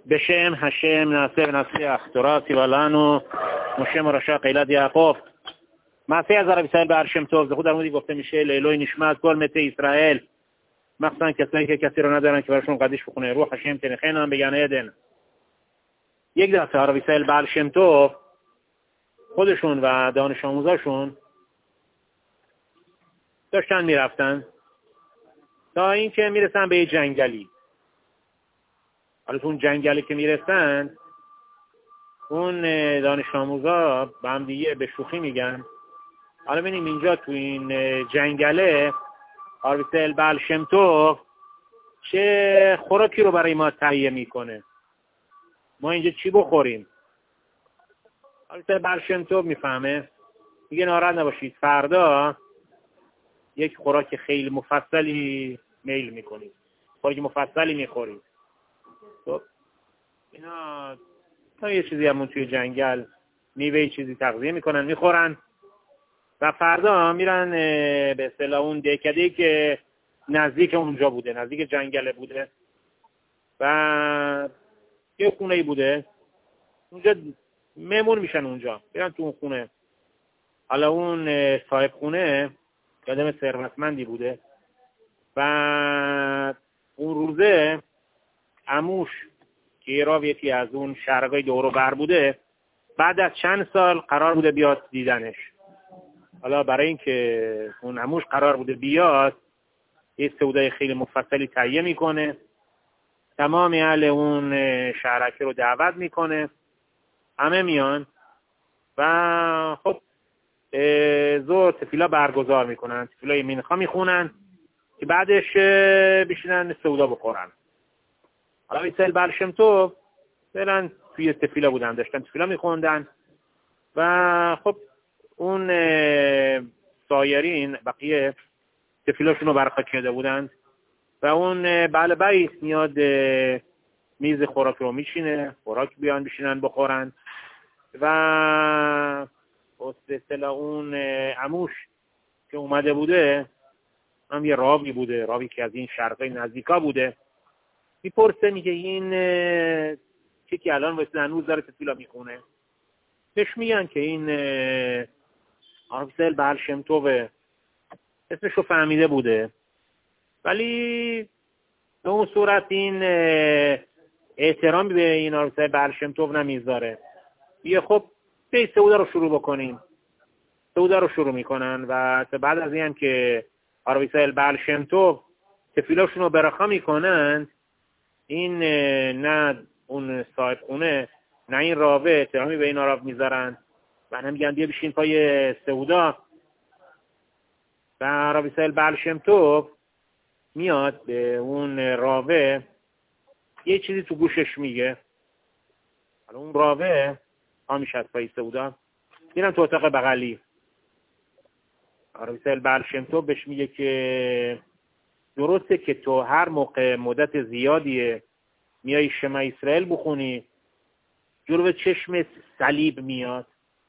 בשם השם נעשה ונצליח, תורה ציווה לנו, משה מרשה קהילת יעקב. מעשה אז הרב ישראל בעל שם טוב, זכות עמודי גופתי מישל, אלוהי נשמע כל מתי ישראל. מחסן כסאי ככסיר ונדרן כברשון قدیش بخونه روح השם תנחנם בגן עדן. یک دفعه הרב ישראל בעל שם טוב خودشون و دانش آموزاشون داشتن میرفتن تا اینکه میرسن به یه جنگلی. حالا تو اون جنگلی که میرسن اون دانش آموزا با هم دیگه به شوخی میگن حالا ببینیم اینجا تو این جنگله آربیسل بعل شم طوب چه خوراکی رو برای ما تهیه میکنه، ما اینجا چی بخوریم. آربیسل بعل شم طوب میفهمه، میگه ناراحت نباشید، فردا یک خوراک خیلی مفصلی میل میکنید، خوراک مفصلی میخورید. خب اینا تا یه چیزی همون توی جنگل میوه چیزی تغذیه میکنن میخورن و فردا میرن به اصطلاح اون دهکده‌ای که نزدیک اونجا بوده، نزدیک جنگل بوده و یه خونه‌ای بوده اونجا مهمون میشن، اونجا میرن تو اون خونه. حالا اون صاحب خونه آدم ثروتمندی بوده و اون روزه عموش که یه راو یکی از اون شهرهای دور و بر بوده بعد از چند سال قرار بوده بیاد دیدنش. حالا برای اینکه اون عموش قرار بوده بیاد یه سودای خیلی مفصلی تهیه میکنه، تمام اهل اون شهرکه رو دعوت میکنه، همه میان و خب زور تفیلا برگزار میکنن، تفیلای مینخا میخونن که بعدش بشینن سودا بخورن. حالا ایسل بعل شم طوب فعلا توی تفیلا بودن، داشتن تفیلا میخوندن و خب اون سایرین بقیه تفیلاشون رو برخواد کرده بودن و اون بعل بیت میاد میز خوراک رو میشینه، خوراک بیان بشینن بخورن و به اصطلاح اون عموش که اومده بوده هم یه راوی بوده، راوی که از این شرقای نزدیکا بوده، میپرسه میگه این که الان واسه هنوز داره تفیلا میخونه. بهش میگن که این آربیسل بعل شم طوب، اسمشو فهمیده بوده ولی به اون صورت این احترامی به این آربیسل بعل شم طوب نمیذاره. یه خب به سودا رو شروع بکنیم. سودا رو شروع میکنن و بعد از این که آربیسل بعل شم طوب تفیلاشون رو برخا میکنن، این نه اون صاحب خونه نه این راوه احترامی به این راو میذارن و هم میگن بیا بشین پای سودا. و آربیسل بعل شم طوب میاد به اون راوه یه چیزی تو گوشش میگه. حالا اون راوه میشه از پای سودا میرن تو اتاق بغلی. آربیسل بعل شم طوب بهش میگه که درسته که تو هر موقع مدت زیادیه میای شما اسرائیل بخونی جلو به چشم صلیب میاد،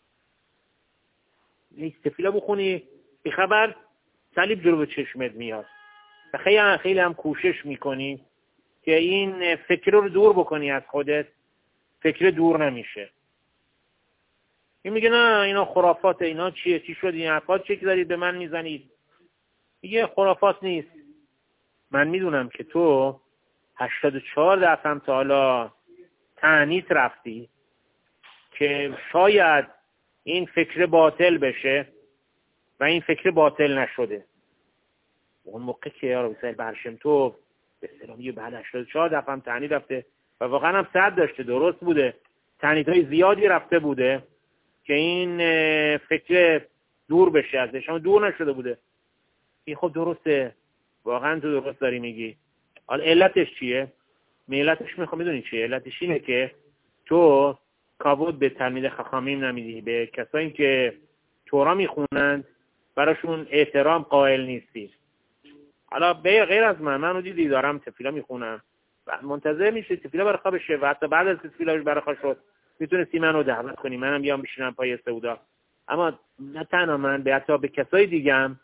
تفیلا بخونی بی خبر صلیب جلو به چشمت میاد و خیلی هم کوشش میکنی که این فکر رو دور بکنی از خودت، فکر دور نمیشه. این میگه نه اینا خرافات، اینا چیه، چی شد، این حرفات چه که دارید به من میزنید. میگه خرافات نیست، من میدونم که تو 84 دفعه هم تا حالا تعنیت رفتی که شاید این فکر باطل بشه و این فکر باطل نشده. اون موقع که آربیسل بعل شم طوب به سلامی بعد 84 دفعه هم تعنیت رفته و واقعا هم صد داشته، درست بوده، تعنیت‌های زیادی رفته بوده که این فکر دور بشه ازش، اما دور نشده بوده. این خب درسته، واقعا تو درست داری میگی. حالا علتش چیه؟ علتش میدونی چیه؟ علتش اینه که تو کابود به تلمید خخامیم نمیدی، به کسایی که تورا میخونند براشون احترام قائل نیستی. حالا غیر از من رو دیدی دارم تفیلا میخونم و منتظر میشه تفیلا برخوا بشه و حتی بعد از تفیلا برخوا شد میتونستی من رو دعوت کنی منم بیام بشینم پای سودا. اما نه تنها من، حتی به کسای دیگم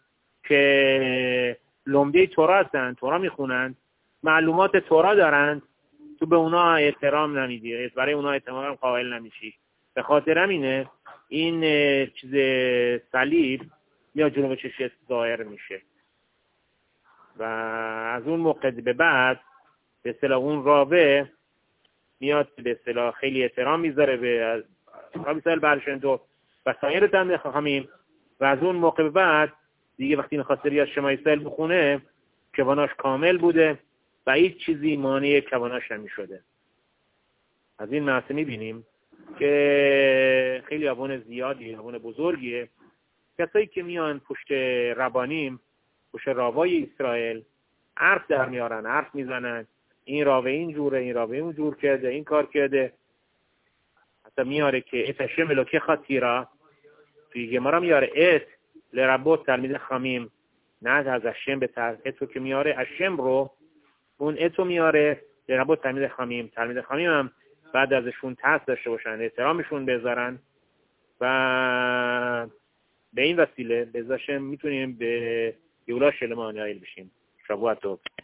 که لمده تورا هستن، تورا میخونن، معلومات تورا دارن، تو به اونا احترام نمیدی، برای اونا احترام قائل نمیشی. به خاطر همینه این چیز صلیب یا جلو چشم ظاهر میشه و از اون موقع به بعد به اصطلاح اون راوه میاد به اصطلاح خیلی احترام میذاره به رابی سایل برشندو و سایر تنده خواهمیم و از اون موقع به بعد دیگه وقتی میخواسته بیاد شما اسرائیل بخونه کواناش کامل بوده و هیچ چیزی مانع کواناش نمیشده. از این محصه میبینیم که خیلی آبون زیادی، آبون بزرگیه. کسایی که میان پشت ربانیم، پشت راوای اسرائیل حرف در میارن، حرف میزنن، این راوه این جوره، این راوه اون جور کرده، این کار کرده. حتی میاره که ات هشم الوکی خاطیرا توی گمارا میاره ات لربوت تلمید خمیم، نه از هشم به اتو که میاره هشم رو اون اتو میاره لربوت تلمید خمیم. تلمید خمیم هم بعد ازشون ترس داشته باشن، احترامشون بذارن و به این وسیله بذاشم میتونیم به یولا شلمان نایل بشیم. شبوه توب.